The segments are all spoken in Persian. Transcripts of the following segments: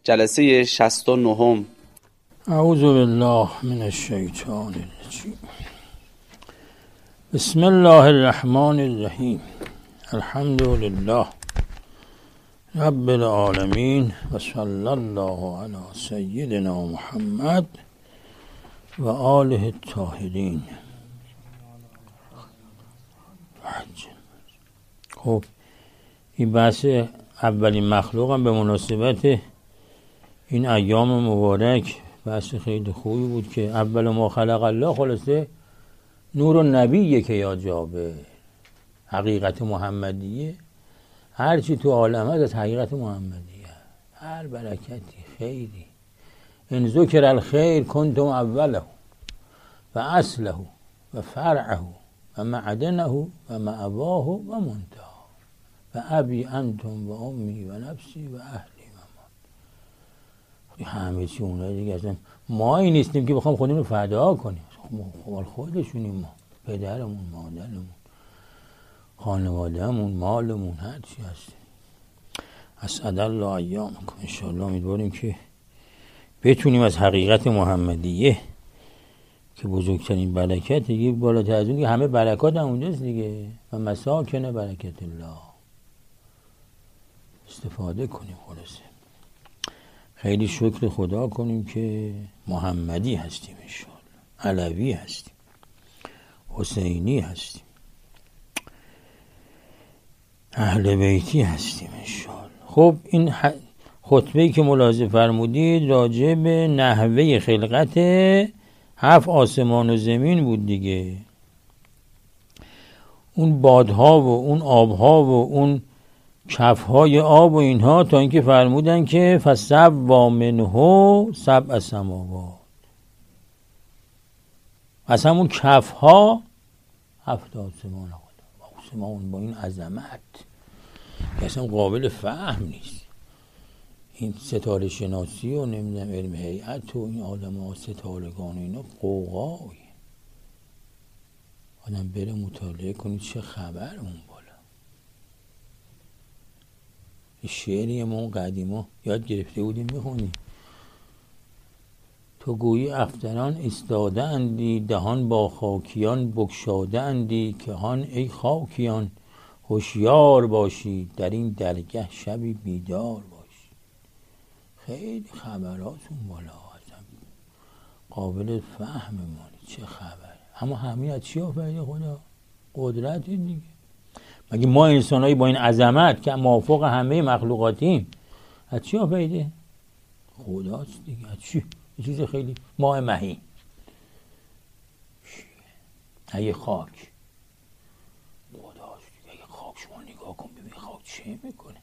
جلسه 69. اعوذ بالله من الشیطان الرجیم. بسم الله الرحمن الرحیم. الحمد لله رب العالمین و صلی الله علی سیدنا محمد و آله الطاهرین. خب این بحث اولین مخلوقم به مناسبت این ایام مبارک بحث خیلی خوبی بود که اول ما خلق الله خلاصه نور النبیه که یا جابه حقیقت محمدیه. هرچی تو عالم از حقیقت محمدیه، هر برکتی خیری. ان ذکر الخیر کنتم اوله و اصله و فرعه و معدنه و مأواه و منتهاه و ابی انتم و امی و نفسی و اهلی و ما. همه چی اونها دیگه اصلا ما این نیستیم که بخوام خودمون رو فدا کنیم. خودشونیم ما، پدرمون، مادرمون، خانوادهمون، مالمون، هر چی هستیم. اسعد الله ایامکم. انشاءالله امیدواریم که بتونیم از حقیقت محمدیه که بزرگترین برکت دیگه بالاتر از اون که همه برکات هم اونجاست دیگه و مساکن برکت الله استفاده کنیم. خلاصه خیلی شکر خدا کنیم که محمدی هستیم، انشاءالله علوی هستیم، حسینی هستیم، اهل بیتی هستیم انشاءالله. خب این خطبه‌ای که ملاحظه فرمودید راجع به نحوه خلقت 7 آسمان و زمین بود دیگه. اون بادها و اون آبها و اون کفهای آب و اینها، تا اینکه فرمودن که فسوا منه 7 سماوات. از همون کفها 7 آسمان. آسمان با این عظمت اصلا قابل فهم نیست. این ستاره شناسی و نمیدونم علم هیئت و این آدم ها ستارگان و اینا قوقایی. آدم بره مطالعه کنید چه خبر اون بالا. شعری ما اون قدیما یاد گرفته بودیم میخونیم. تو گویی افتران ایستاده اندی، دهان با خاکیان بگشاده اندی، که هان ای خاکیان هوشیار باشی، در این درگه شبی بیدار باشی. خیلی خبراتون بالا هستم قابل فهم مانی. چه خبر؟ اما همین از چی آفریده خدا؟ قدرت دیگه. مگه ما انسانایی با این عظمت که موافق همه مخلوقاتیم از چی آفریده؟ خداست دیگه. از چی؟ یه چیز خیلی ماه مهین. اگه خاک خداست دیگه. اگه خاک شما نگاه کن ببین خاک چه میکنه.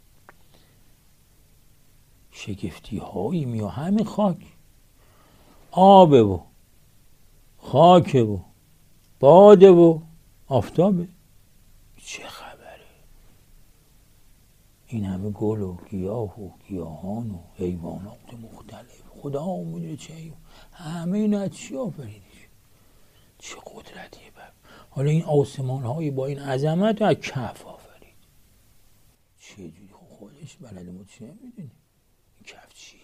شگفتی هایی میاد. همین خاک آبه و خاکه و باده و آفتابه. چه خبره؟ این همه گل و گیاه و گیاهان و حیوانات مختلف خدا میدونه چه همه اینا از چی آفریده؟ چه قدرتیه بر. حالا این آسمان هایی با این عظمت از کف آفرید. چه جوری خودش بلده ما چه میدونیم این کف چیه؟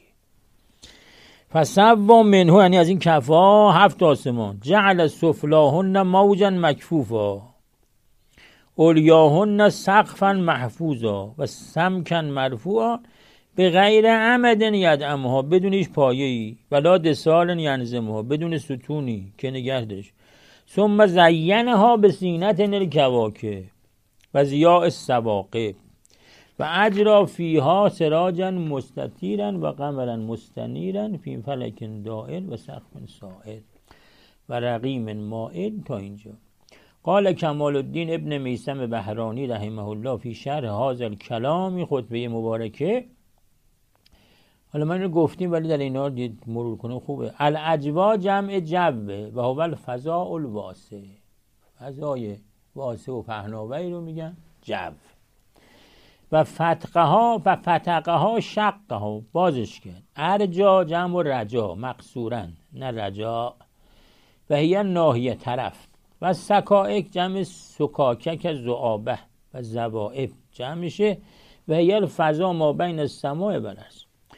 فسوا منه، یعنی از این کف ها 7 آسمان. جعل سفلاهن موجا مکفوفا اولیاهن سقفا محفوظا و سمکا مرفوعا به غیر عمد یدعمها، بدون هیچ پایه‌ای، ولا دسال ینظمها، بدون ستونی که نگه داشت. ثم زینها به زینت الکواکب و ضیاء السواقب و اجرا فیها سراجا مستطیرا و قمرا مستنیرا فی فلک دائر و سقف سائر و رقیم مائل. تا اینجا قال کمال الدین ابن میثم بهرانی رحمه الله فی شرح هذا الکلام، خطبه مبارکه. حالا من رو گفتیم ولی در اینا رو مرور کنم خوبه. الاجوا جمع جوه و هو الفضاء الواسع. فضای واسع و پهناوری رو میگن جو. و فتقه ها شقه ها بازش کرد. ارجا جمع رجا مقصورا نه رجا و هی ناحیه طرف. و سکائک جمع سکاکک زعابه و زوائب جمع میشه و هی الفضا ما بین السماء و الارض.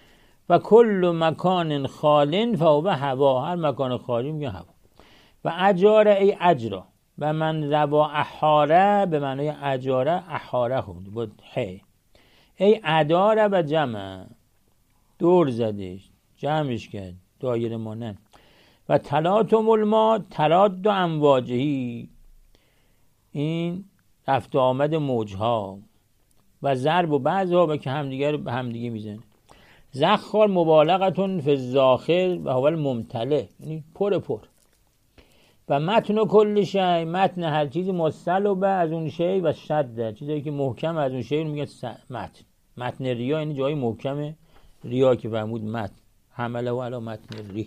و کل مکان خالن فهو هوا، هر مکان خالی میگه هوا. و اجاره ای اجرا، و من روا احاره به معنای اجاره، احاره خوند بود هی، ای اداره و جمع، دور زدش جمعش کرد دایره مانند. و تلاطم الماء تراد امواجهی، این رفت آمد موجها. و ضرب و بعضها به که همدیگه به همدیگه میزنه. زخار مبالغتون فی الزاخر و هو الممتلئ، یعنی پر. و متن کل شی، متن هر چیزی مستل به از اون شی و شد، چیزایی که محکم از اون شی رو میگه متن. متن ریا یعنی جای محکم ریا که فرمود متن، حمله و علی متن ری.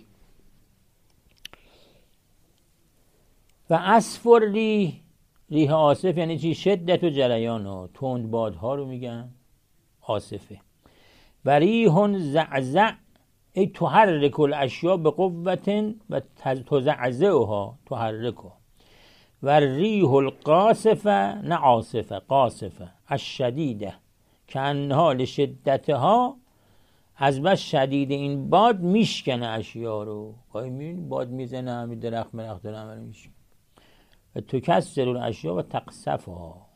و اصفر ریح آصف یعنی چی؟ شدت و جریان ها، تند بادها رو میگن آصفه. و ریح زعزع ای تحرک الاشیاء به قوت و تزعزعها تحرکها. و ریح القاصفه نه عاصفه، قاصفه الشدیده که انها لشدتها، از بس شدید این باد میشکنه اشیاء رو. باد میزنه همین درخت داره همه رو میشکنه. و تکسر الاشیاء و تقصفها.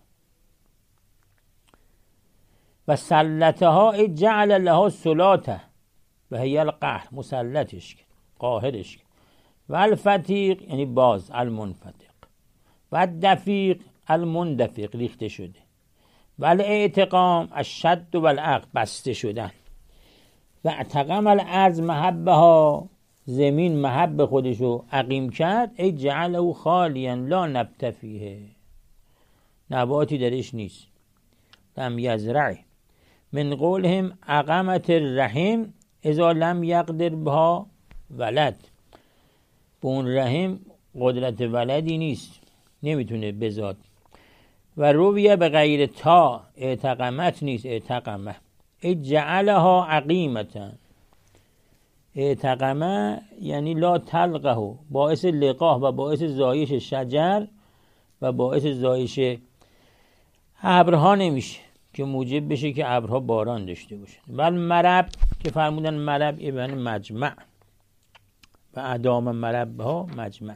و سلطها ای جعل لها سلاطه و هی القهر، مسلطش کرد قاهرش کرد. و الفتیق یعنی باز المنفتق. و الدفیق المندفق ریخته شده. و الاعتقام الشد و العق بسته شدن. و اعتقم الارض محبه ها، زمین محب خودشو عقیم کرد. ای جعله خالیا لا نبت فیه، نباتی درش نیست. لم یزرع من قولهم عقمت الرحم اذا لم یقدر بها ولد، به اون رحم قدرت ولدی نیست، نمیتونه بزاد. و رویه به غیر تا، اعتقمت نیست اعتقمه. ای جعلها عقیمتا، اعتقمه یعنی لا تلقه، باعث لقاه و باعث زایش شجر و باعث زایش ابرها نمیشه که موجب بشه که ابرها باران داشته باشه. و مرب که فرمودن مرب یعنی مجمع، و ادام مرب ها مجمع.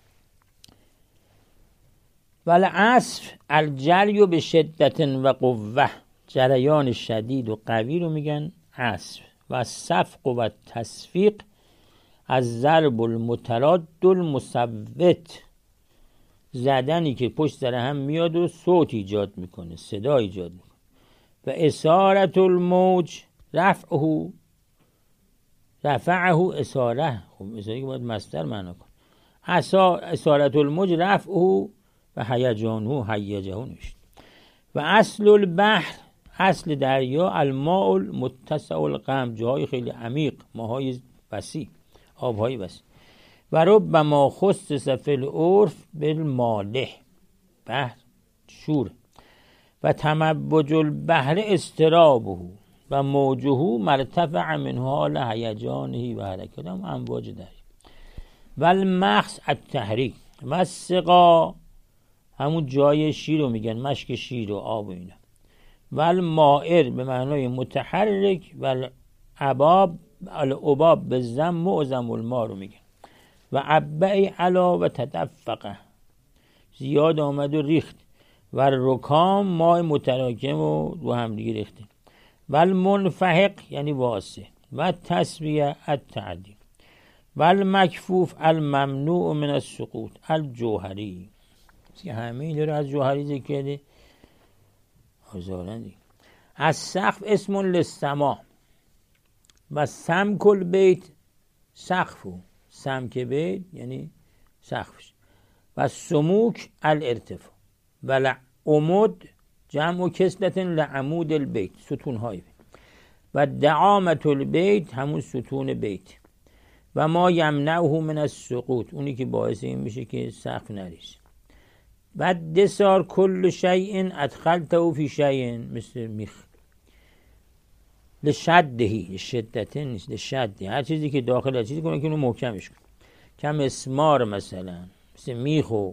و العصف الجری به شدت و قوه، جریان شدید و قوی رو میگن عصف. و الصفق و التصفیق از ضرب المتراد المصوت، زدنی که پشت سر هم میاد و صوت ایجاد میکنه، صدا ایجاد میکنه. و اسارت الموج رفعه اساره، خب اساره که باید مصدر معنا کن. اسارت الموج رفعه و هیجانه هیجه نوشت. و اصل البحر، اصل دریا الماء المتسع الغم، جای خیلی عمیق، ماهای وسیع، آبهای وسیع. و ربما خصص فی العرف بالمالح، بحر شور. و تموج البحر استرابه و موجه مرتفع من حال هیجانه و حرکت، هم امواج دریا. و المخص التحریک. و السقا همون جای شیر رو میگن، مشک شیر و آب و اینا. و المائر به معنای متحرک. و العباب به زم معظم الماء رو میگن. و عبع علا و تدفقه، زیاد آمد و ریخت. و رکام ماء متراکم و رو هم دیگه ریخته. و المنفحق یعنی واسه. و تسویه التعدی. و المکفوف الممنوع من السقوط الجوهری، که همه این رو از جوهری ذکر کرده آزارندی. از سقف اسم للسما. و سمک البیت سقفو، سمک بیت یعنی سقفش. و سموک الارتفاع. و لعمود جمع کسلت لعمود البیت، ستونهای بیت. و دعامت البیت همون ستون بیت. و ما یمنعه من السقوط، اونی که باعث این میشه که سقف نریزه. و دسار کل شیء ادخلته فی شیء، مثل میخ. لشدهی، شدته نیست، لشدهی، هر چیزی که داخل هر چیزی کنه که اونو محکمش کنه. کم اسمار مثلا، مثل میخ و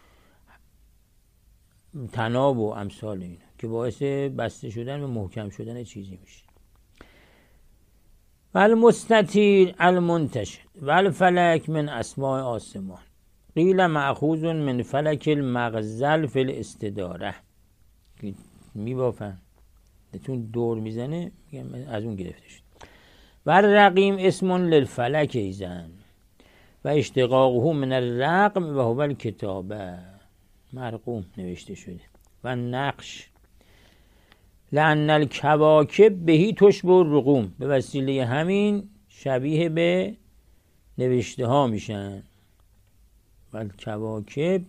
تناب و امثال اینا که باعث بسته شدن و محکم شدن چیزی میشه. و المستطیر المنتشر و الفلک من اسماء آسمان قیل مأخوذ من فلک المغزل فی الاستداره. میبافن چون دور میزنه از اون گرفته شد. و الرقیم اسم للفلک ایزن و اشتقاقه من الرقم و هو الکتابه، مرقوم نوشته شده. و نقش لأن الکواکب بهی تشبه الرقوم، به وسیله همین شبیه به نوشته ها میشن. و الکواکب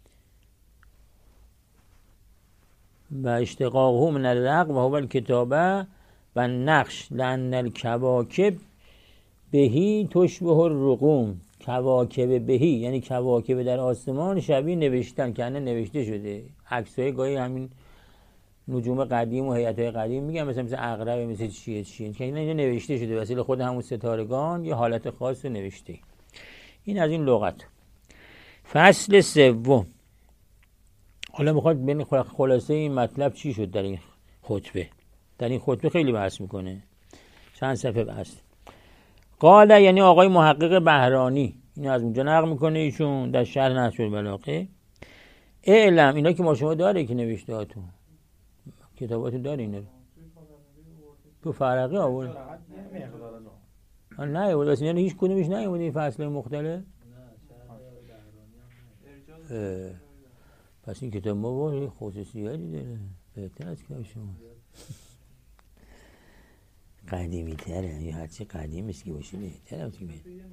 و اشتقاقه من الرقم و هو الکتابه و نقش لأن الکواکب بهی تشبه الرقوم. کواکب بهی یعنی کواکب در آسمان شبیه نوشتن، که نوشته شده. عکسای گاهی همین نجوم قدیم و هیئت‌های قدیم میگن مثل عقرب، مثل چیه که اینجا نوشته شده، وسیله خود همون ستارگان یه حالت خاص رو نوشته. این از این لغت. فصل سوم. حالا میخواد ببین خلاصه این مطلب چی شد در این خطبه. در این خطبه خیلی بحث میکنه، چند صفحه بحث. قال یعنی آقای محقق بهرانی اینو از اونجا نقل میکنه ایشون در شرح نهج البلاغه. اعلم، اینا که ما شما داره که نوشته هاتون کتاباتون داره، اینا تو فرقی آورد نه ولی اصلا هیچ کدومش نیومده این فصل مختلف. پس این کتاب ما با خصوصیاتی داره، بهتر از کتاب شما. قدیمی تره یا هرچی قدیم است که باشه بهتر از که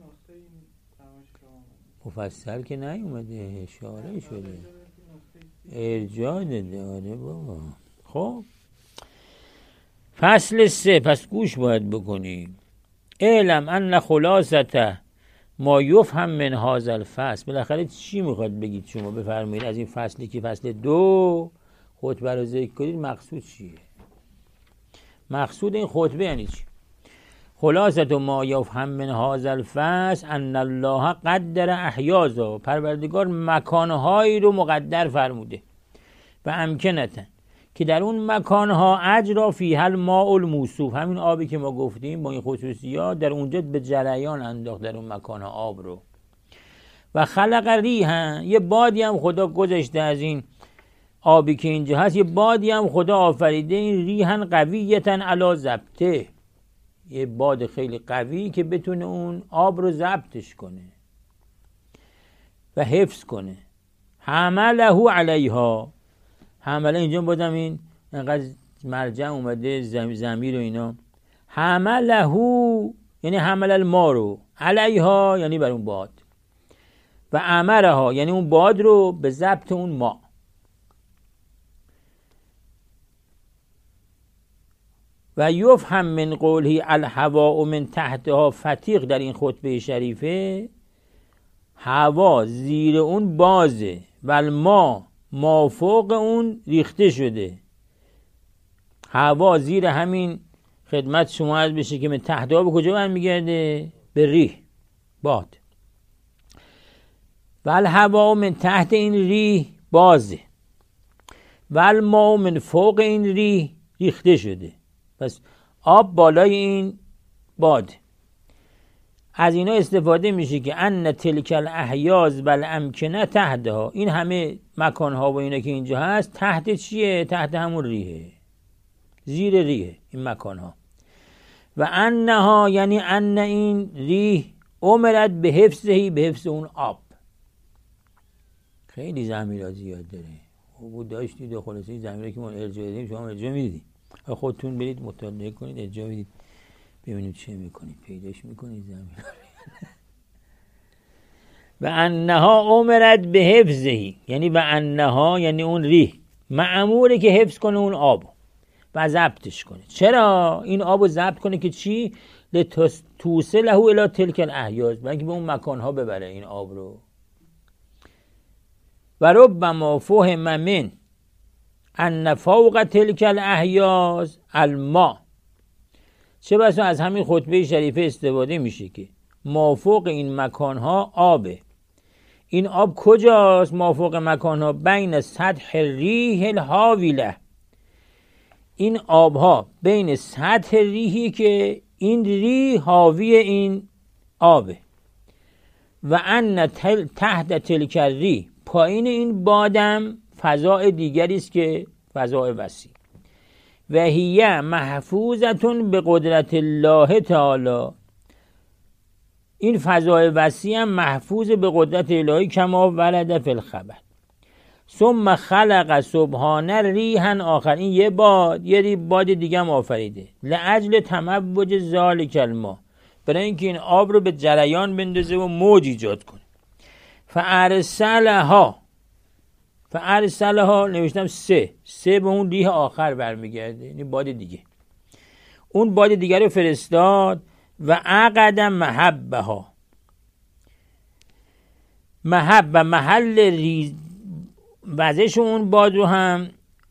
مفصل که نیومده، اشاره شده، ارجاع داره بابا. خب فصل 3. پس گوش باید بکنیم. اعلم ان خلاصته ما یفهم من هذا الفصل. بالاخره چی میخواد بگید شما؟ بفرمایید از این فصلی که فصل 2 خطبه رو ذکر کنید مقصود چیه؟ مقصود این خطبه یعنی چی؟ خلاصه ما یفهم من هذا الفصل ان الله قدر احیازا، پروردگار مکانهایی رو مقدر فرموده و امکنتن که در اون مکانها اجرا فیها الماء الموصوف، همین آبی که ما گفتیم با این خصوصیات در اونجا به جریان انداخت در اون مکانها آب رو. و خلق ریحا، یه بادی هم خدا گذاشته از این آبی که اینجا هست، یه بادی هم خدا آفریده، این ریحا قویتا علی ضبطه، یه باد خیلی قوی که بتونه اون آب رو ضبطش کنه و حفظ کنه. حمله علیها، حمله اینجا بودم این انقدر مرجع اومده ضمیر و اینا. حمله یعنی حمل الماء رو، علیها یعنی بر اون باد، و امرها یعنی اون باد رو به ضبط اون ماء. و یفهم من قوله الهواء من تحتها فتیق، در این خطبه شریفه هوا زیر اون بازه و الماء ما فوق اون ریخته شده. هوا زیر همین خدمت شما عرض بشه که من تحتها به کجا برمیگرده؟ به ریح، باد. و الهوا من تحت این ریح بازه و الماء من فوق این ریح ریخته شده. پس آب بالای این باد. از اینا استفاده میشه که ان تلک الاحیاز والامکنه تحتها، این همه مکانها و اینا که اینجا هست تحت چیه؟ تحت همون ریحه، زیر ریحه این مکانها. و انها یعنی ان این ریح امرت به حفظهی، به حفظ اون آب. خیلی ضمیرات زیاد داره. خوب داشتید و خلاصه ضمیری که ما ارجاع دادیم شما ارجاع میدید، خودتون برید مطالعه کنید، ارجاع بدید ببینید چه میکنید، پیداش میکنید زمین. و انها امرت به حفظهی، یعنی و انها یعنی اون ریح مأموره که حفظ کنه اون آب و ضبطش کنه. چرا این آب رو ضبط کنه؟ که چی؟ لتوصله الی تلک الاحیاز، برای اینکه به اون مکانها ببره این آب رو. و ربما فهم من ان فوق تلک الاحیاز الماء، چه بسا از همین خطبه شریفه استفاده میشه که مافوق این مکانها آبه. این آب کجاست؟ مافوق مکانها بین سطح ریح الحاویله، این آبها بین سطح ریحی که این ری حاوی این آبه. و ان تحت تلک ری، پایین این بادم فضاء دیگری است که فضاء وسیع. و هیه محفوظتون به قدرت الله تعالی، این فضاء وسیع هم محفوظ به قدرت الهی کما ورد فی الخبر. ثم خلق سبحانه ریحا آخر، این یه باد دیگه هم آفریده. لعجل تموج ذالک الماء، برای اینکه این آب رو به جریان بندازه و موج ایجاد کنه. فارسلها نوشتم سه به اون ریح آخر برمیگرده، این باد دیگه. اون باد دیگه رو فرستاد. و عقد محبه محل وزش اون باد رو هم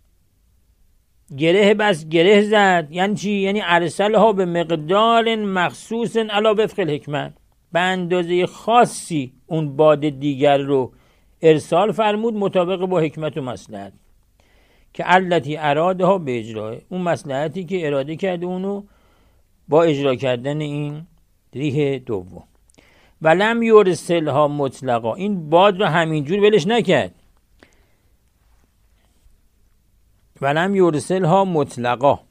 گره زد. یعنی چی؟ یعنی ارسلها به مقدار مخصوص علی وفق الحکمت، به اندازه خاصی اون باد دیگر رو ارسال فرمود مطابق با حکمت و مصلحت که التی ارادها به اجراه، اون مصلحتی که اراده کرده اونو با اجرا کردن این ریح دوم. ولم یرسلها مطلقا، این باد رو همینجور ولش نکرد. ولم یرسلها مطلقا،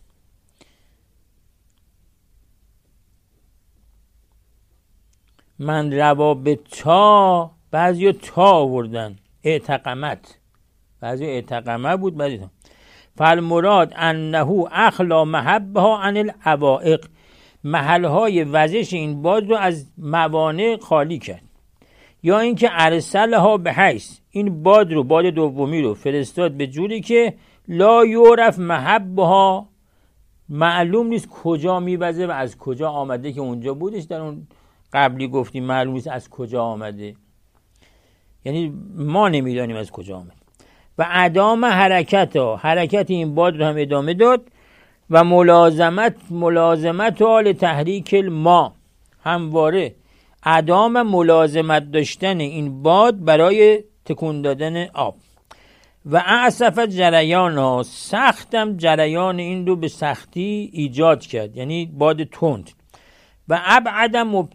من روا به تا، بعضی تا آوردن اعتقمت، بعضی اعتقمه بود بعضی تا. فالمراد انه اخلا محبها عن العوائق، محلهای وزش این باد رو از موانع خالی کرد. یا اینکه ارسلها به حیث، این باد دومی رو فرستاد به جوری که لا یعرف محبها، معلوم نیست کجا میوزه و از کجا آمده، که اونجا بودش در اون قبلی گفتیم معلوم نیست از کجا آمده، یعنی ما نمیدانیم از کجا آمده. و ادام حرکت این باد رو هم ادامه داد. و ملازمت حال تحریک الماء، همواره ادام ملازمت داشتن این باد برای تکون دادن آب. و اعصف جریان ها، سختم جریان این رو به سختی ایجاد کرد، یعنی باد تند. و ابعد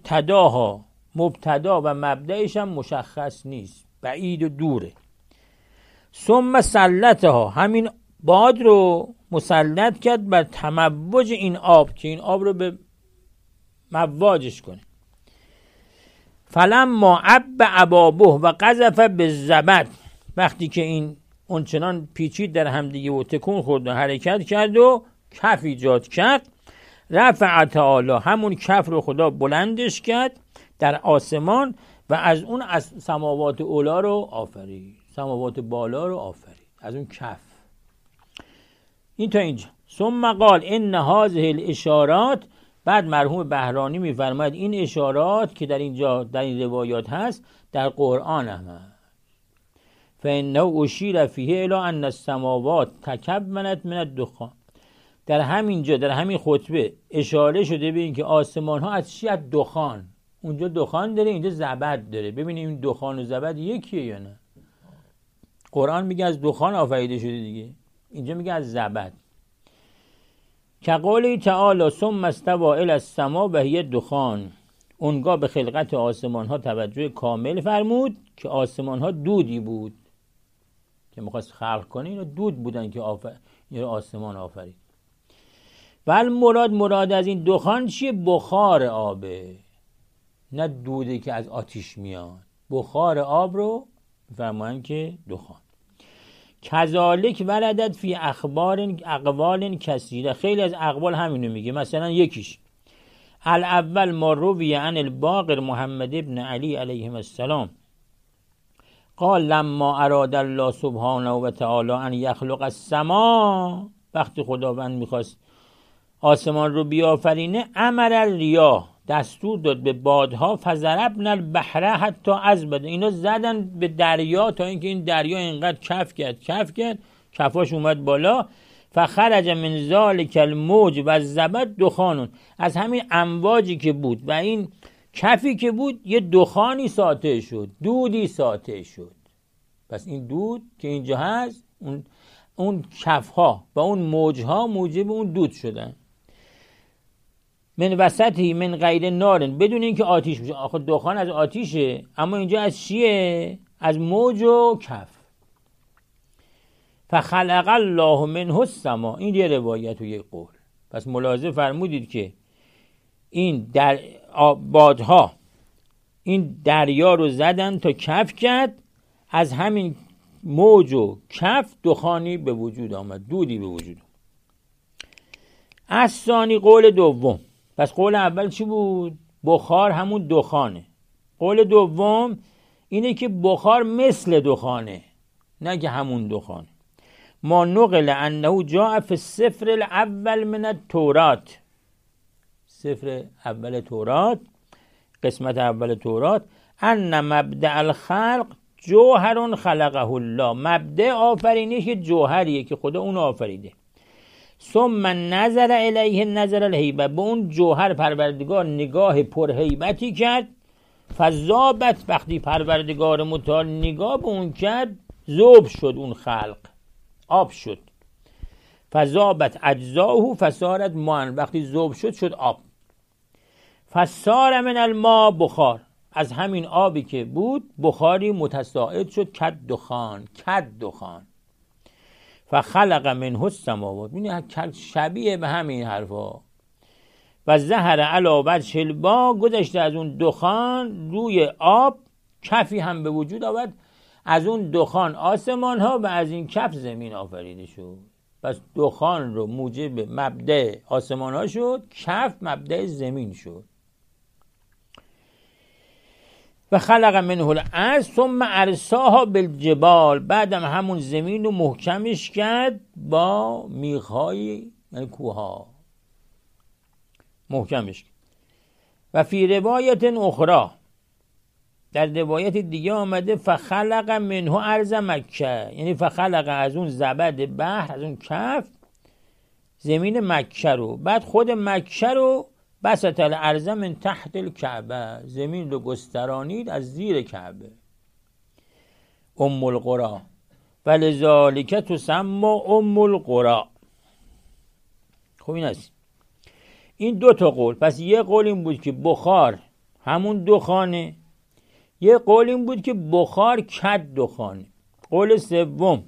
مبتدا و مبدأش هم مشخص نیست، بعید و دوره. ثم سلطها، همین باد رو مسلط کرد بر تموج این آب، که این آب رو به مواجش کنه. فلما عب عبابه و قذف بالزبد، وقتی که این اونچنان پیچید در همدیگه و تکون خورد و حرکت کرد و کف ایجاد کرد، رفع تعالی، همون کف رو خدا بلندش کرد در آسمان و از اون از سماوات اولا رو آفرید، سماوات بالا رو آفرید از اون کف. این تا اینجا. ثم قال ان هذه الاشارات، بعد مرحوم بهرانی میفرماید این اشارات که در اینجا در این روایات هست در قرآن هم هست. فانه اشیر فیه الی ان السماوات تکونت من الدخان، در همینجا در همین خطبه اشاره شده به این که آسمان ها از چی؟ از دخان. اونجا دخان داره، اینجا زبد داره. ببینیم این دخان و زبد یکیه یا نه؟ قرآن میگه از دخان آفریده شده دیگه، اینجا میگه از زبد. که قولی تعالی ثم استوى الی السماء و هی دخان، اونگاه به خلقت آسمان ها توجه کامل فرمود که آسمان ها دودی بود که میخواست خلق کنه، اینا دود بودن که آسمان آفرید. ول مراد از این دخان چیه؟ بخار آبه، نه دوده که از آتیش میاد. بخار آب رو فرمایند که دخان. کذالک وردت فی اقوال کثیره، خیلی از اقوال همینو میگه. مثلا یکیش الاول ما روی عن الباقر محمد ابن علی علیه السلام قال لما اراد الله سبحانه و تعالی ان یخلق السماء، وقتی خداوند میخواست آسمان رو بیافرینه، امر الریاح، دستور داد به بادها، فضربن البحر حتی ازبد، اینا زدن به دریا تا اینکه این دریا اینقدر کف کرد کفاش اومد بالا. فخرج من ذالک الموج و زبد دخانون، از همین امواجی که بود و این کفی که بود یه دخانی ساطع شد، دودی ساطع شد. پس این دود که اینجا هست، اون کفها و اون موجها موجب اون دود شدن. من وسطی من غیر نارن، بدون اینکه آتیش بشه. آخه دخان از آتیشه، اما اینجا از چیه؟ از موج و کف. فخلق الله منه السما، این یه روایت و یه قول. پس ملاحظه فرمودید که این در بادها این دریا رو زدن تا کف کرد، از همین موج و کف دخانی به وجود آمد، دودی به وجود آمد. از ثانی قول دوم. پس قول اول چی بود؟ بخار همون دخانه. قول دوم اینه که بخار مثل دخانه، نه که همون دخانه. ما نقل انه جاء فی السفر الاول من التورات، سفر اول تورات، قسمت اول تورات، ان مبدأ الخلق جوهر خلقه الله، مبدأ آفرینش که جوهریه که خدا اون آفریده. ثم نظر الیه نظر الهیبه، به اون جوهر پروردگار نگاه پرهیبتی کرد. فذابت، وقتی پروردگار متعال نگاه به اون کرد، ذوب شد اون خلق، آب شد. فذابت اجزاؤه فصارت ماء، وقتی ذوب شد شد آب. فصار من الماء بخار، از همین آبی که بود بخاری متصاعد شد، کد دخان. فخلق منه السماوات، شبیه به همین حرفا. و ظهر علی وجه الماء، گذشته از اون دخان روی آب، کفی هم به وجود آورد. از اون دخان آسمان ها و از این کف زمین آفریده شد. پس دخان رو موجب مبدأ آسمان ها شد، کف مبدأ زمین شد. و خلق منه الارض ثم ارساها بالجبال، بعدم همون زمین رو محکمش کرد با میخهای، یعنی کوها محکمش کرد. و فی روایت اخرى، در روایت دیگه آمده فخلق منه ارض مکه، یعنی فخلق از اون زبد بحر، از اون کف زمین مکه رو، بعد خود مکه رو بسط الارض من تحت الکعبه، زمین رو گسترانید از زیر کعبه. ام القرى ولذالک تسمى ام القرى. خب این است. این دو تا قول. پس یه قول این بود که بخار همون دخانه، یه قول این بود که بخار کد دخانه. قول سوم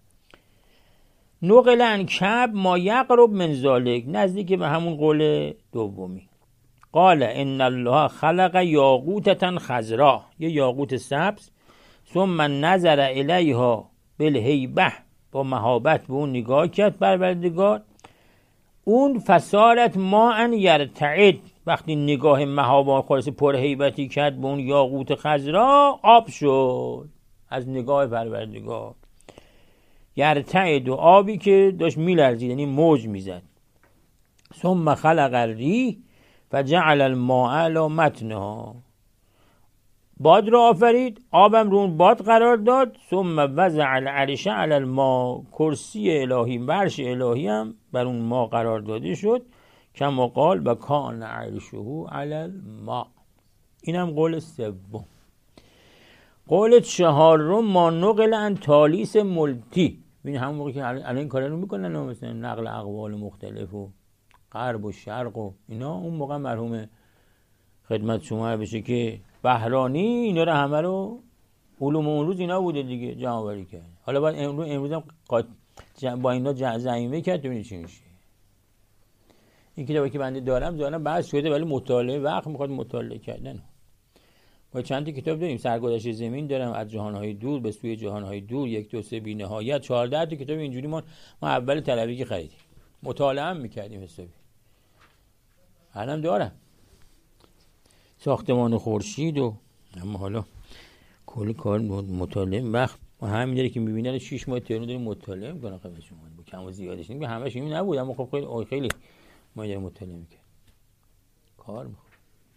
نقل عن کعب ما یقرب من ذالک، نزدیک به همون قول دومی. قال ان الله خلق یاقوتة خضراء، یه یاقوت سبز. ثم نظر الیها بالهیبه، با مهابت به اون نگاه کرد پروردگار. اون فصارت ماء یرتعد، وقتی نگاه مهابت خالص پرهیبتی کرد به اون یاقوت خضراء، آب شد از نگاه پروردگار. یرتعد، و آبی که داشت میلرزید، یعنی موج میزد. ثم خلق الریح فجعل الماء علی متنها، باد را آفرید، آبم رو اون باد قرار داد. ثم وضع العرش علی الماء، کرسی الهی، عرش الهی هم بر اون ما قرار داده شد. کما قال و کان عرشه علی الماء. اینم قول سوم. قول چهارم ما نقل عن تالیس ملتی، ببین همون موقع که الان این کارا رو میکنن، مثلا نقل اقوال مختلف و غرب و شرق و اینا، اون موقع مرحوم خدمت شما بشه که بهرانی اینا رو همه رو علوم اون روز اینا بوده دیگه، جمع آوری کرد. حالا باید امروز هم با اینا زعیمه کرد، ببینید چی میشه. این کتابی که بنده دارم بحث شده، ولی مطالعه وقت میخواد مطالعه کردن. ما چند تا کتاب داریم، سرگذشت زمین دارم، از جهانهای دور به سوی جهانهای دور، 1 2 3 بی نهایت، 14 تا کتاب اینجوری ما اول طلبی که خریدیم مطالعه هم میکردیم حسابی. الان دارم ساختمان خورشید و، اما حالا کلی کار مطالعه وقت ما همین داره که میبینه 6 ماه ترم داریم مطالعه میکنه خدمت شما، با کم و زیادش نمیگه، همش این نبود، اما خب خیلی ما داریم مطالعه میکنیم، کار میکنه.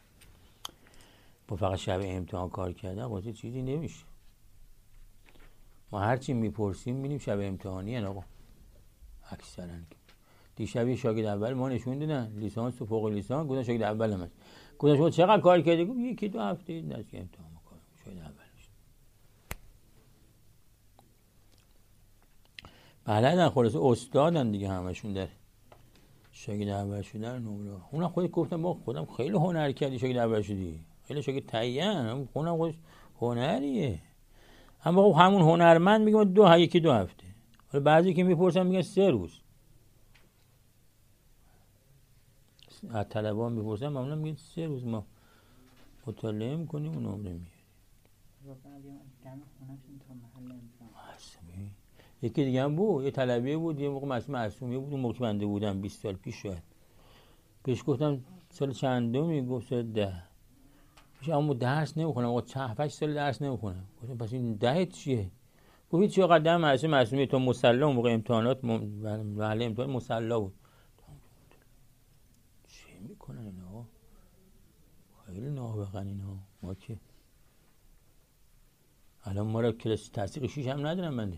با فقط شب امتحان کار کردن واسه چیزی نمیشه. ما هر چی میپرسیم میبینیم شب امتحانی ان آقا، اکثرا. دیشب یه شاگرد اول ما نشون دادن، لیسانس و فوق لیسانس، گفتن شاگرد اول هم هست. گفتن شما چقدر کار کردی؟ گفت 1-2 هفته نزدیک امتحان میکنم، شاگرد اول میشه. بلدن، خلاص استادن دیگه همشون در شاگرد اول شدن نمره. اونم خودت گفتم با خودم خیلی هنر کردی شاگرد اول شدی، خیلی شاگرد تعیین، اونم خودش هنریه. اما خب همون هنرمند میگم دو هفته. حالا بعضی که میپرسن میگن 3 روز. از طلبان میپرسن معمولا میگن 3 روز ما مطالعه میکنیم و نمره میاریم. یکی دیگه هم بود، یه طلبه بود، یه موقع معصومیه بود، اون موقع بنده بودم 20 سال پیش شد. بهش گفتم سال چندمی؟ گفت سال 10. اما درس نمیخونم، آقا 7-8 سال درس نمیخونم. گفتم پس این 10 چیه؟ گفت چه قدم معصومیه تو مصلی، اون موقع امتحانات محل امتحان مصلی بود. چی میکنن اینا؟ خیلی نابغن اینا. ما که الان ما را کلاس تصدیق 6 هم ندارم بنده.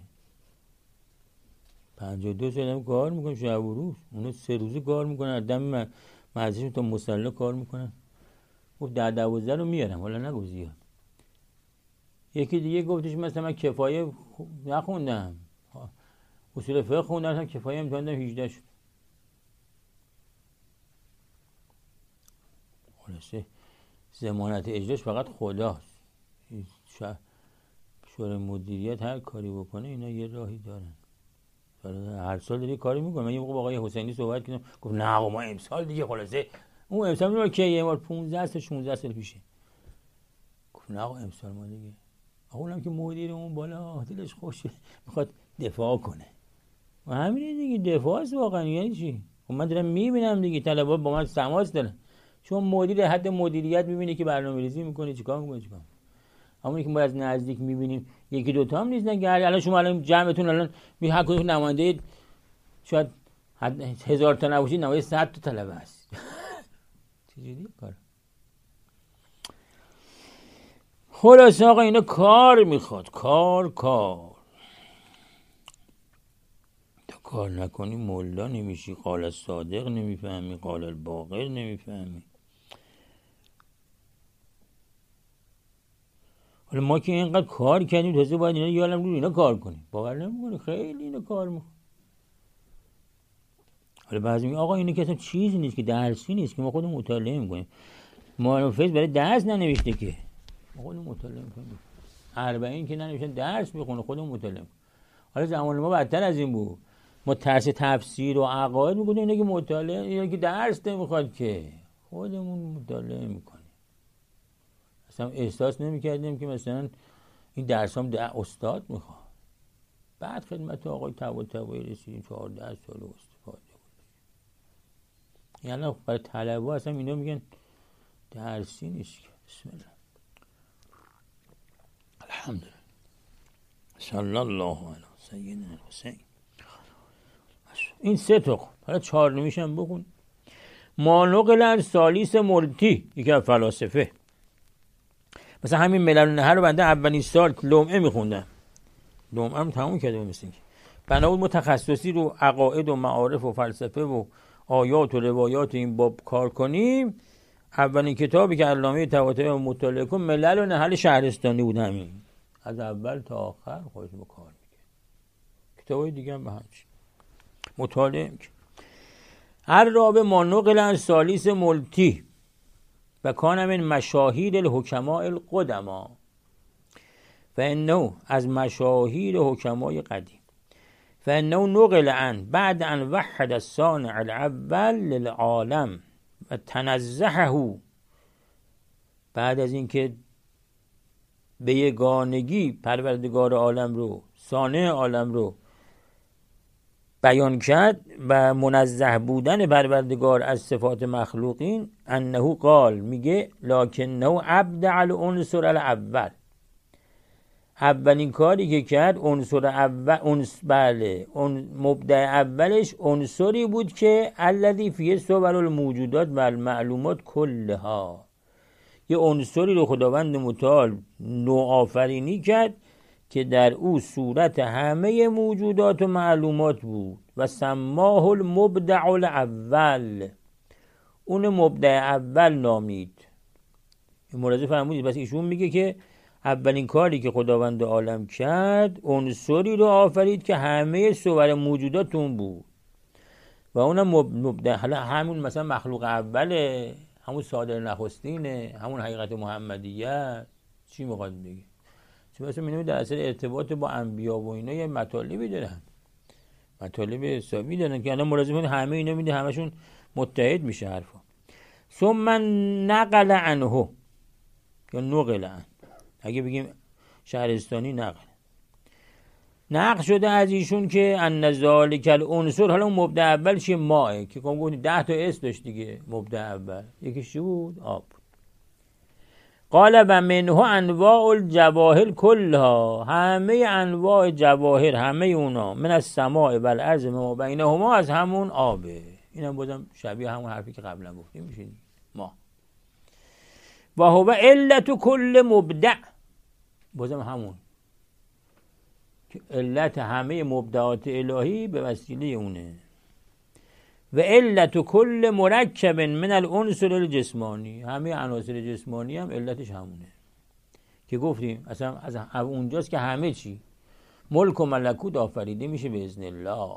52 سالم کار میکنم شب و روز. اونو 3 روزه کار میکنن، دم مدرسه تا مصلی کار میکنن. گفت 10-12 رو میارم، حالا نگو زیاد. یکی دیگه گفتش مثلا من کفایه نخوندم، اصول فقه خوندم، کفایه امتحان دادم 18 شد. خلاصه ضمانت اجراش فقط خداست. شورای مدیریت هر کاری بکنه اینا یه راهی دارن. هر سال داری کاری میکنه. من یه موقع با آقای حسینی صحبت کردم، گفت نه آقا ما امسال دیگه خلاصه اون امسال میگه که یه بار 15 تا 16 سال پیشه. گفت نه آقا امسال ما دیگه. آقا اونم که مدیر اون بالا دلش خوشه میخواد دفاع کنه. و همین دیگه دفاعش واقعا یعنی چی؟ خب من دارم میبینم دیگه طلبات با من تماس دارن. چون مدیر حد مدیریت میبینه که برنامه‌ریزی میکنه چیکار میکنه چیکار. همونی که ما از نزدیک میبینیم یکی دوتا هم نیستن که الان شما الان جمعتون الان هر کدوم نماینده شاید 1000 تا نباشید نماینده 100 تا طلبه هست. چجوریه کار؟ خلاص آقا اینا کار میخواد، کار تا کار نکنی مولا نمیشی، قال الصادق نمیفهمی، قال الباقر نمیفهمی. حالا ما که اینقدر کار کردیم تازه باید اینا یادم رو اینا کار کنیم. باور نمیکنی خیلی اینا کار میخواد. حالا بعضی میگن آقا اینو که اصلا چیزی نیست که درسی نیست که ما خودمون مطالعه میکنیم. معرفه برای درس ننوشته که ما خودمون مطالعه میکنیم. 40 که ننوشتن درس میخونه خودمون مطالعه میکنیم. حالا زمان ما بدتر از این بود. ما ترس تفسیر و عقاید میگفتیم اینا که مطالعه، اینا که درس نمیخواد که خودمون مطالعه میکنیم. اصلا احساس نمیکردیم که مثلا این درس هم استاد میخواد. بعد خدمت آقای طباطبایی رسیدیم 14 سال استفاده بود. یعنی برای طلبه اصلا اینا میگن درسی نیست. بسم الله الحمدلله صلی الله علی سیدنا الحسین. این 3 تا. حالا 4 نمیشم بخون. مانوقل الثالیث ملتی، یکی از فلاسفه. مثلا همین ملل النهر رو بنده اولین سال لمعه میخوندم. لمعه رو تموم کرده بود. مثل اینکه بنابود متخصصی رو عقاید و معارف و فلسفه و آیات و روایات این باب کار کنیم. اولین کتابی که علامه طباطبایی مطالعه کن ملل النهر شهرستانی بود. همین از اول تا آخر خودش با کار میکنه. کتابای دیگه هم به همچین مطالعه میکنه. هر رابع ما نقل عن ثالیث ملتی و کان من مشاهیر الحکماء القدما، فانه از مشاهیر حکمای قدیم، فانه نقل عن بعد ان وحد الصانع الاول للعالم و تنزهه، بعد از اینکه به یگانگی پروردگار عالم رو، صانع عالم رو بیان کرد و منزه بودن پروردگار از صفات مخلوقین، انه قال میگه لکنه ابدع العنصر الاول، اولین کاری که کرد عنصر اول مبدع اولش عنصری بود که الذی فیه صور الموجودات و المعلومات کلها، یه عنصری رو خداوند متعال نوآفرینی کرد که در او صورت همه موجودات و معلومات بود و سماه المبدع الاول، اون مبدع اول نامید. این ملاحظه فرمودید. پس ایشون میگه که اولین کاری که خداوند عالم کرد عنصری رو آفرید که همه صور موجودات اون بود و اونم مبدع. حالا همون مثلا مخلوق اوله، همون صادر نخستینه، همون حقیقت محمدیه. چی میخواد بگه؟ چون مثلا می‌بینیم در اصل ارتباط با انبیا و اینا یه مطالبی دارن، مطالب حسابی دارن که الان ملاحظه کنید همه اینا میده همشون متحد میشه حرفا. ثم نقل عنه یا نقل عنه، اگه بگیم شهرستانی نقل شده از ایشون که ان ذالک العنصر، حالا اون مبدع اول چیه؟ ماه، که گفتیم 10 تا اس داشت دیگه مبدع اول، یکیش چی بود؟ آب. قال و منه انواع الجواهر کلها، همه انواع جواهر، همه اونا، من از سماع و الارض ما بینهما، از همون آبه. اینم بازم شبیه همون حرفی که قبلا گفتیم میشه ما. و هو علت کل مبدع، بازم همون که علت همه مبدعات الهی به وسیله اونه. و علت کل مرکب من العنصر الجسمانی، همه عناصر جسمانی هم علتش همونه که گفتیم اصلا از اونجاست که همه چی ملک و ملکوت آفریده میشه به اذن الله.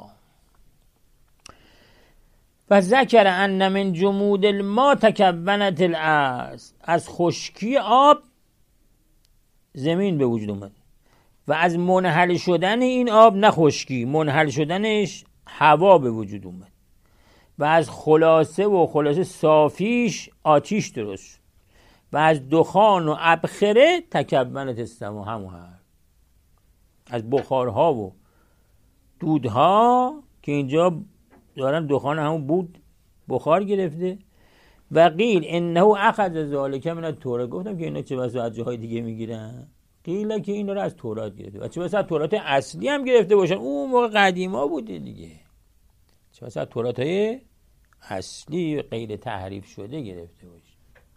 و ذکر ان من جمود الماء تکونت الارض، از خشکی آب زمین به وجود اومد و از منحل شدن این آب، نه خشکی، منحل شدنش هوا به وجود اومد و از خلاصه صافیش آتیش درست و از دخان و ابخره تکونت السما، همون هست از بخارها و دودها که اینجا دارن دخان همون بود بخار گرفته. و قیل انه اخذ ذالک من التوراة، گفتم که اینا چه بسا از جاهای دیگه میگیرن، قیل که اینا رو از تورات گرفته و چه بسا از تورات اصلی هم گرفته باشن، اون موقع قدیما بوده دیگه، چه بسا از تورات های اصلی غیر تحریف شده گرفته باشه.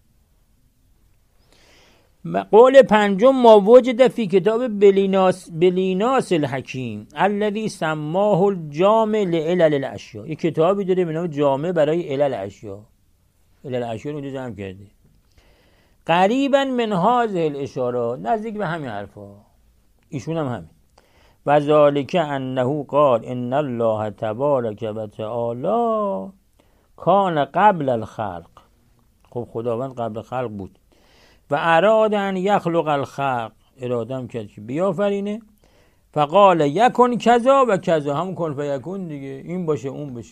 قول پنجم، ما وجد فی کتاب بلیناس الحکیم الذی سماه الجامع لعلل الاشیاء، یک کتابی داره به نام جامع برای علل اشیاء، علل اشیاء رو جمع کرده. قریبا من هذه الاشارات، نزدیک به همین حرفا، ایشون هم همین. و ذالک انه قال ان الله تبارک و تعالی کان قبل الخلق، خب خداوند قبل خلق بود، و اراد ان یخلق الخلق، ارادم کرد که بیافرینه، فقال یکن کذا و کذا، همون کن فیکون دیگه، این باشه اون بشه.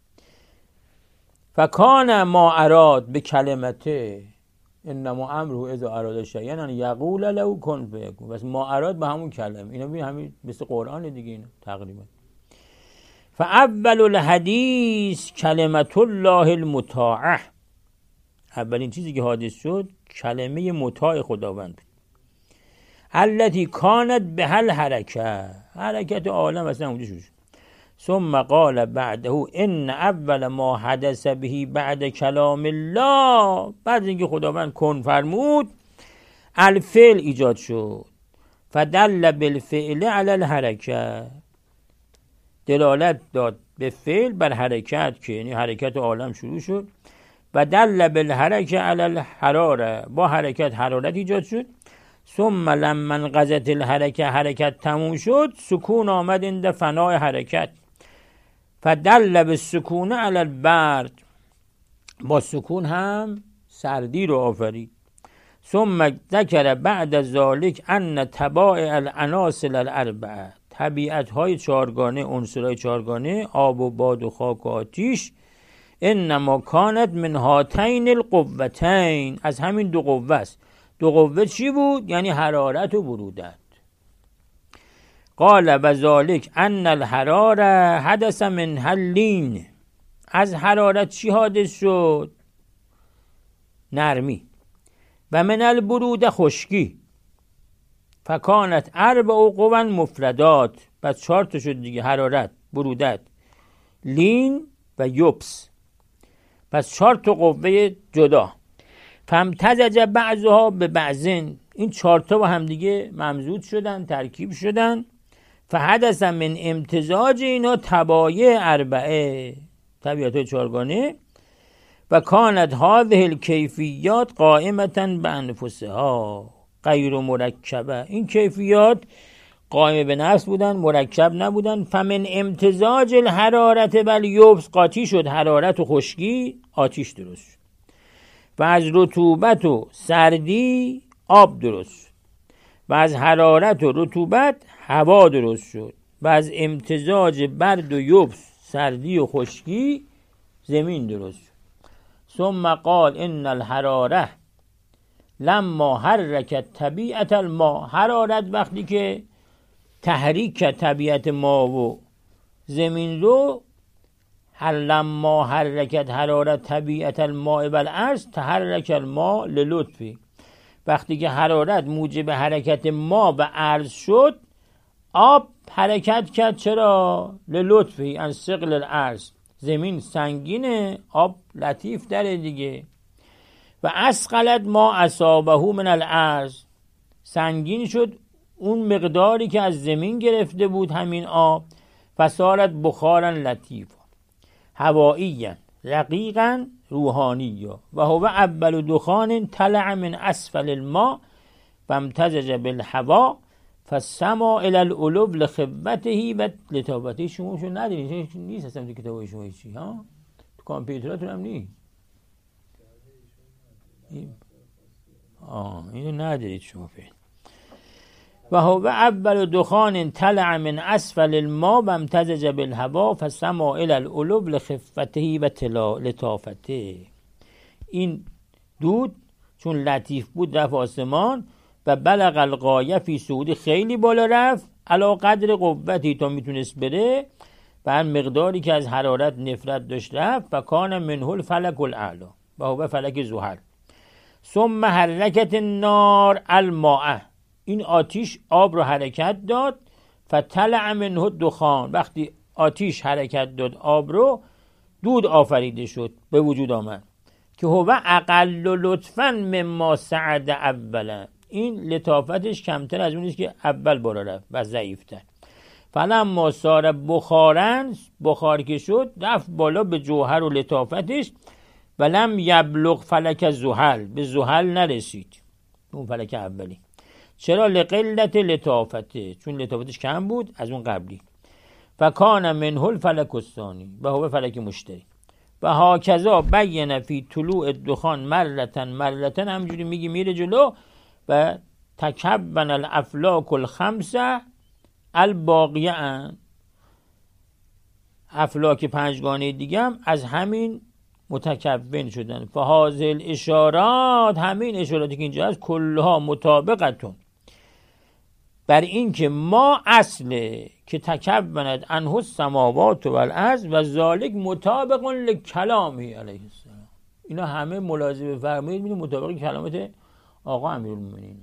فکان ما اراد به کلمته انما امره اذا اراد شیئا ان یقول له کن فیکون، بس ما اراد به همون کلمه، اینا ببین همین مثل قرآن دیگه اینا تقریبا. فاول الحدیث کلمت الله المطاعه، اولین چیزی که حادث شد کلمه مطاع خداوند، التي کانت به هل حرکت عالم اصلا اونجا شد. ثم قال بعده ان اول ما حدث به بعد کلام الله، بعد اینکه خداوند کن فرمود الفعل ایجاد شد، فدل بالفعل علی الحرکت، دلالت داد به فعل بر حرکت که یعنی حرکت عالم شروع شد. و دل بالحرکت علی الحراره، با حرکت حرارت ایجاد شد. ثم لما انقضت الحرکت، حرکت تموم شد، سکون آمد عند فنای حرکت، فدل بالسکون علی البرد، با سکون هم سردی رو آفرید. ثم ذکر بعد ذالک ان طبائع العناصر الاربعه، طبیعت های چهارگانه، عنصرهای چهارگانه، آب و باد و خاک و آتیش، انما کانت من هاتین القوتین، از همین دو قوه است. دو قوه چی بود؟ یعنی حرارت و برودت. قال و ذالک ان الحراره حدث من اللین، از حرارت چی حادث شد؟ نرمی. و من البرود خشکی. فکانت اربع قوا مفردات، پس 4 تا شد دیگه، حرارت، برودت، لین و یبس، پس 4 تا قوه جدا. فامتزج بعضها به بعضین، این 4 تا با هم دیگه ممزوج شدن، ترکیب شدن. فحدث من امتزاج اینا طبایع اربعه، طبیعت چهارگانه. و کانت هذه الکیفیات قائمتا بانفسها غیر مرکبه، این کیفیات قائم به نفس بودن، مرکب نبودن. فمن امتزاج الحرارت والیبس، قاطی شد حرارت و خشکی، آتیش درست شد. و از رطوبت و سردی آب درست شد. و از حرارت و رطوبت هوا درست شد. و از امتزاج برد و یبس، سردی و خشکی، زمین درست شد. ثم قال ان الحراره لما حرکت طبیعت الماء، حرارت وقتی که تحریک طبیعت ما و زمین رو، لما حرکت حرارت طبیعت الماء والارض تحرک الماء للطفی، وقتی که حرارت موجب حرکت ما و ارض شد، آب حرکت کرد. چرا؟ للطفی ان ثقل الارض، زمین سنگینه، آب لطیف داره دیگه. و اسقلت ما اصابه من الارض، سنگین شد اون مقداری که از زمین گرفته بود همین آب. فصارت بخارا لطیفا هوائیا رقیقا روحانیا و هو اول دخان طلع من اسفل الماء و امتزج بالهوا فسما الى العلو لخبته و لطافته. شما شو ندارین، نیست اصلا تو کتابای شما چی ها، تو کامپیوتراتون هم نیست. اینو ندارید شما فعلا. و هو اول دخان طلع من اسفل الماء و امتزج بالهوا فسما الى العلو لخفته و لطافته. این دود چون لطیف بود رفت آسمان و بلغ الغایه فی صعودی، خیلی بالا رفت، علی قدر قوتی تا میتونست بره و هر مقداری که از حرارت نفرت داشت رفت. و کان منه الفلک الاعلی و هو فلک زحل. ثم حرکت النار الماء، این آتیش آب رو حرکت داد. فطلع منه دخان، وقتی آتیش حرکت داد آب رو، دود آفریده شد، به وجود آمد که هو اقل لطفا مما صعد اولا، این لطافتش کمتر از اونیست که اول بالا رفت و ضعیفتر. فلما صار بخارن، بخار که شد رفت بالا به جوهر و لطافتش. ولم یبلغ فلک زحل، به زحل نرسید اون فلک اولی. چرا؟ لقلت لطافته، چون لطافتش کم بود از اون قبلی. و کان منه الفلک الثانی و هو فلک مشتری. و هاکذا بین فی طلوع الدخان مرتن همجوری میگی میره جلو. و تکبن الافلاک الخمسه الباقیه، افلاک پنجگانه دیگه هم از همین متکون شدن. فهذه الاشارات، همین اشاراتی که اینجا هست، کلها مطابقتون بر این که ما اصله که تکبنت عنه السماوات و الارض و ذالک مطابق لکلامه علیه السلام. اینا همه ملاحظه بفرمایید میبینید مطابق کلامت آقا امیرالمومنینه.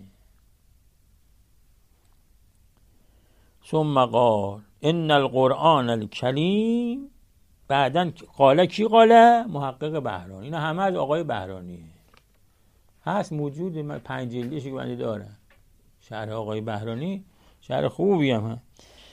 ثم قال ان القرآن الکریم، بعدن قاله کی قاله؟ محقق بهرانی. اینا همه از آقای بهرانیه، هست موجوده، من 5 جلدیش که بنده دارم. شرح آقای بهرانی شرح خوبی هم هست.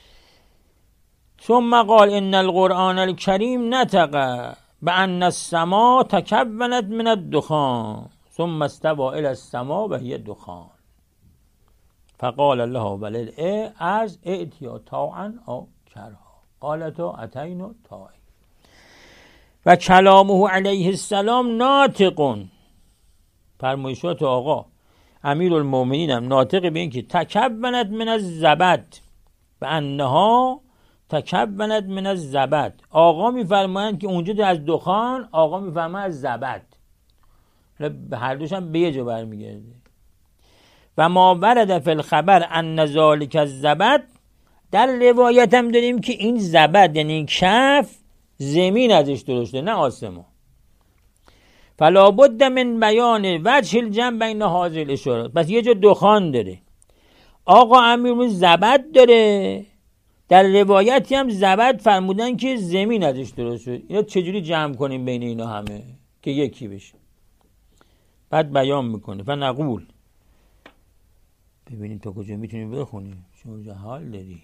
ثم قال ان القرآن الکریم نطق بان السماء تکونت من الدخان ثم استوى الى السماء و هي دخان فقال الله وللارض ائتیا طوعا او کرها قالتا اتینا طائعین. و کلامه علیه السلام ناطق، فرمایشات آقا امیرالمومنین هم ناطق به این که تکونت من الزبد و انها تکونت من الزبد. آقا میفرمایند که اونجا از دخان، آقا میفرمایند از زبد، هر دوش هم به یه جا برمیگرده. و ما ورد فی الخبر ان ذالک الزبد، در روایت هم داریم که این زبد یعنی کف زمین ازش درسته نه آسمان. فلا بد من بیان وجه الجمع بین هذه الاشارات. پس یه جا دخان داره، آقا امیرالمومنین زبد داره، در روایتی هم زبد فرمودن که زمین ازش درست شد. اینا چجوری جمع کنیم بین اینا همه که یکی بشه؟ بعد بیان میکنه. فنقول، ببینید تا کجا میتونیم بخونیم، شما حال داری.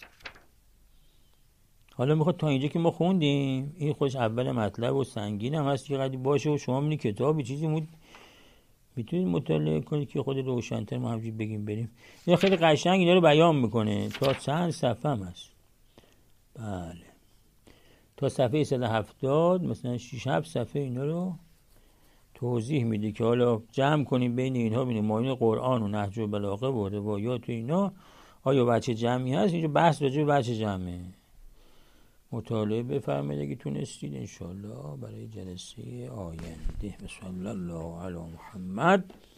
حالا میخواد تا اینجا که ما خوندیم، این خودش اول مطلب و سنگین هم هست که قدی باشه و شما میبینی کتابی چیزی میتونید مطالعه کنید که خود روشن‌تر ما همجوری بگیم بریم. این خیلی قشنگ اینا رو بیان میکنه، تا چند صفحه هم هست. بله تا صفحه 170 مثلا 6-7 صفحه اینا رو توضیح میده که حالا جمع کنیم بین اینها، ببینیم معین قرآن و نهج البلاغه و روایات و اینا آیا وجه جمعی هست. اینجا بحث راجع به وجه جمعه. مطالعه بفرمایید اگه تونستید انشالله برای جلسه آینده. بسم الله علی محمد.